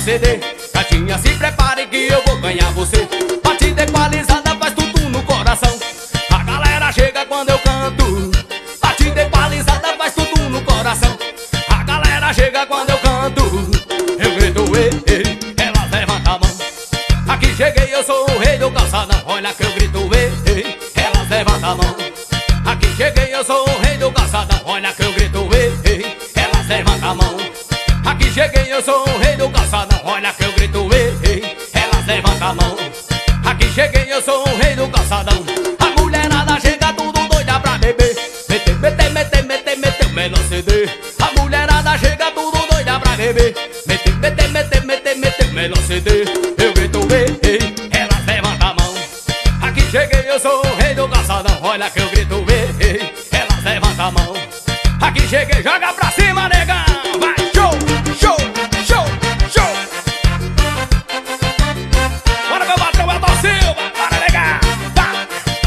CD. Gatinha, se prepare que eu vou ganhar você. Batida equalizada faz tudo no coração. A galera chega quando eu canto. Batida equalizada faz tudo no coração. A galera chega quando eu canto. Eu grito, ei, ei, ela levanta a mão. Aqui cheguei, eu sou o rei do calçadão. Olha que eu grito, ei, ei, ela levanta a mão. Aqui cheguei, eu sou o rei do calçadão. Olha que eu grito, ei, ei, ela levanta a mão. Aqui cheguei, eu sou o rei do calçadão. Olha que eu grito, ei, ei, ela levanta a mão. Aqui cheguei, eu sou o rei do calçadão. A mulherada chega tudo doida pra beber. Meteu, meteu, meteu, meteu, meteu o melhor CD. A mulherada chega tudo doida pra beber. Meteu, meteu, meteu, meteu, meteu o melhor CD. Eu grito, ei, ei, ela levanta a mão. Aqui cheguei, eu sou o rei do calçadão. Olha que eu grito, ei, ei, ela levanta a mão. Aqui cheguei, joga pra cima, negão. Vai, show, show, show, show. Bora, meu patrão, Elton Silva. Bora, negão, vai.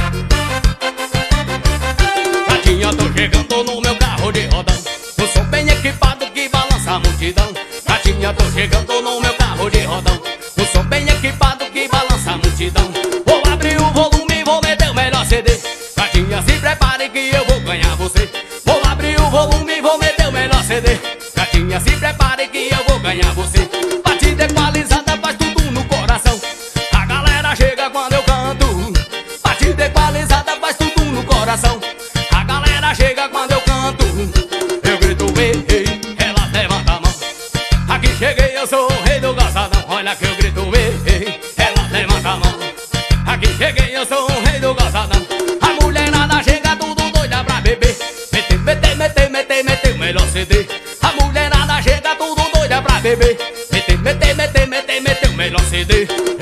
Gatinha, tô chegando no meu carro de rodão. Eu sou bem equipado que balança a multidão. Gatinha, tô chegando no meu carro de rodão. Eu sou bem equipado que balança a multidão. Vou abrir o volume e vou meter o melhor CD. Gatinha, se prepare que eu vou ganhar você. Vou abrir o volume e vou meter o melhor CD. Gatinha, se prepare que eu vou ganhar você. Batida equalizada faz tudo no coração. A galera chega quando eu canto. Batida equalizada faz tudo no coração. A galera chega quando eu canto. Eu grito, ei, ei, ela levanta a mão. Aqui cheguei, eu sou o rei do calçadão. Olha que eu grito, ei, ei, ela levanta a mão. Aqui cheguei, eu sou o rei do calçadão. A mulherada chega tudo doida pra beber. Meteu, meteu, meteu, meteu, meteu o melhor CD. A mulherada chega tudo doida pra beber. Meteu, meteu, meteu, meteu, meteu o melhor CD.